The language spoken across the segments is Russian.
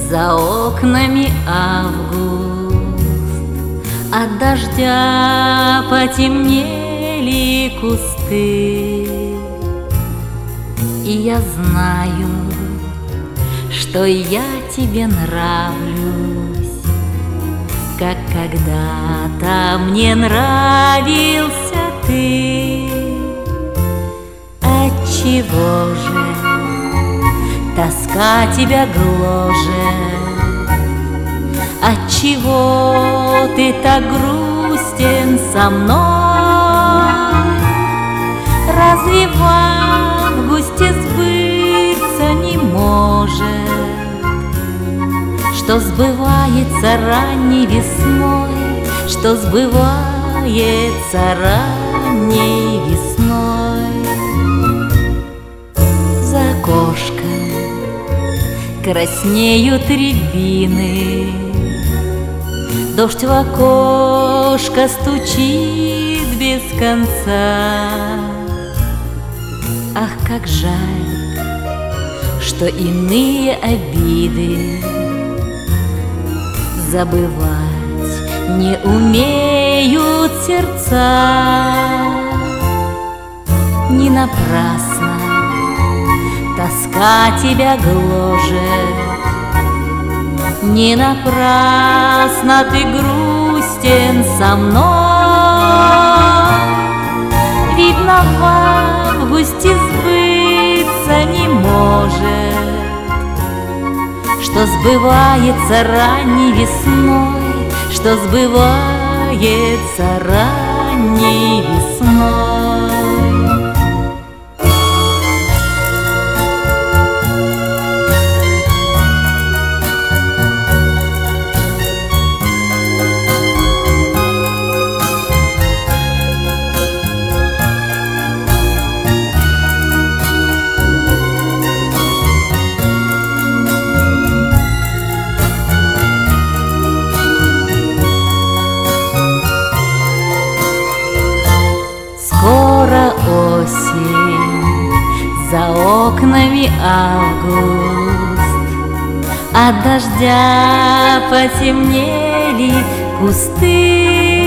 За окнами август, от дождя потемнели кусты. И я знаю, что я тебе нравлюсь, как когда-то мне нравился ты. Отчего же тоска тебя гложет? Отчего ты так грустен со мной? Разве в августе сбыться не может, что сбывается ранней весной, что сбывается ранней весной? За окошком краснеют рябины, дождь в окошко стучит без конца. Ах, как жаль, что иные обиды забывать не умеют сердца. Не напрасно тоска тебя гложет, не напрасно ты грустен со мной. Видно, в августе сбыться не может, что сбывается ранней весной, что сбывается ранней весной. Осень, за окнами август, от дождя потемнели кусты.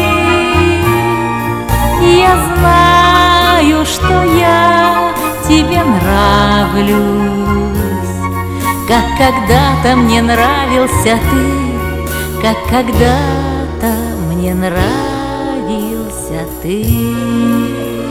Я знаю, что я тебе нравлюсь, как когда-то мне нравился ты, как когда-то мне нравился ты.